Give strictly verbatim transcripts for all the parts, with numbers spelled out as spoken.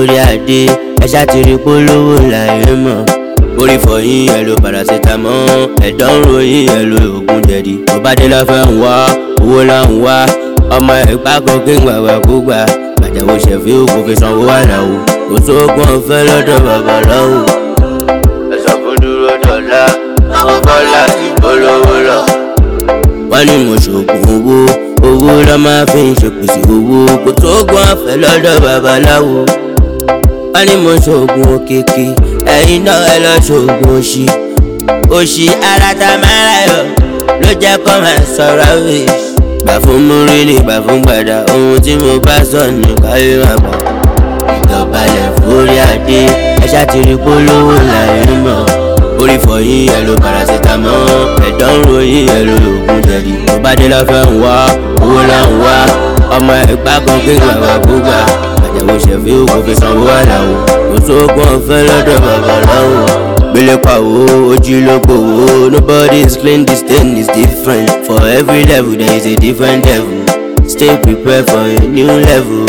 forí adé ẹ ṣá ti rí polówó láyé mọ̀. Orí fọyín ẹ lo paracetamol, ẹ̀dọ̀ ń ròyìn ẹ lo oògùn jẹ̀dí. Tó bá dé lọ́fẹ́ ń wá owó là ń wá, ọmọ ẹ̀gbá kan kí n gbàgbà kó gbà. Àjàwó ṣẹ̀fí òkú fi sanwó àlàó, kò sóògùn ọ̀fẹ́ lọ́dọ̀ babaláwo. Ẹ̀sọ́ fún dúró dọ̀la, àwọn bọ́lá ti polówó lọ. Wọ́n ní mo ṣògùn owó, owó lọ́ máa fi ń ṣèpèsè owó, kò sóògùn ọ̀fẹ́ lọ́dọ̀ babaláwo. Wọ́n ní mo ṣògùn òkèké, ẹ̀yin náà ẹ lọ ṣògùn òṣì. Òṣì ara ta máa ráyọ̀ ló jẹ́ kó máa sọ̀rọ̀ wíṣ. Gbà fún múrí ni gbà fún gbàdá, ohun tí mo bá sọ ní káyé máa gbà. Ìdọ̀bálẹ̀ forí adé ẹ ṣá ti rí polówó láyé mọ̀. Orí fọyín ẹ lo paracetamol, ẹ̀dọ̀ ń ròyìn ẹ lo oògùn jẹ̀dí. Tó bá dé lọ́fẹ́ ń wá owó là ń wá, ọmọ ẹ̀gbá kan kí n gbàgbà kó gbà. Àjàwó ṣẹ̀fí òkú fi sanwó àlàó, kò sóògùn ọ̀fẹ́ lọ́dọ̀ babaláwo. Gbélé pàwó ojú ló gbòwó, nobody is clean, this thing is different. For every level there is a different devil. Stay prepared for a new level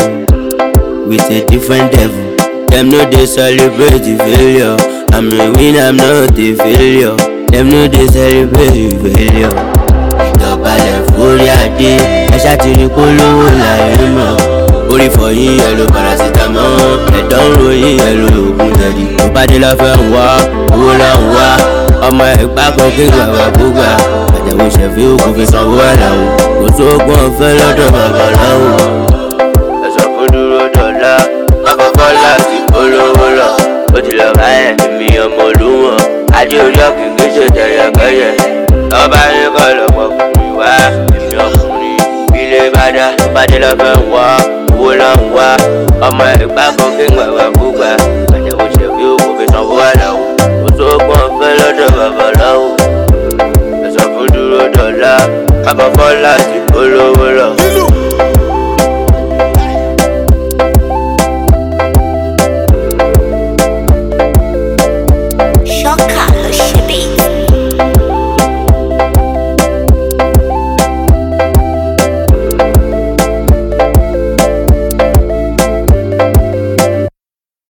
with a different devil. Them no dey celebrate the failure, I'm a winner, I'm not a failure. Them no dey celebrate the failure. Ìdọ̀bálẹ̀ forí adé ẹ ṣá ti rí polówó láyé mọ̀. Orí fọyín ẹ lo paracetamol, ẹ̀dọ̀ ń ròyìn ẹ lo oògùn jẹ̀dí. Tó bá dé lọ́fẹ́ ń wá owó là ń wá, ọmọ ẹ̀gbá kan kí n gbàgbà kó gbà. Àjàwó ṣẹ̀fí òkú fi sanwó àlàó, kò sóògùn ọ̀fẹ́ lọ́dọ̀ babaláwo. Ẹ̀sọ́ fún dúró dọ̀la, àkọ́kọ́ láti polówó lọ. Ó ti lọ bá ẹ̀ mi ọmọ olúwọ̀n, adé orí ọ̀kìnkì ṣe tẹ̀yẹ̀kẹ́yẹ̀. Ọba ní kọ́ lọ́pọ̀ fún mi wá, èmi ọkùnrin ilé bá dá. Tó bá dé lọ́fẹ́ ń wá owó là ń wá, ọmọ ẹ̀gbá kan kí n gbàgbà kó gbà. Àjàwó ṣẹ̀fí òkú fi sanwó àlàó.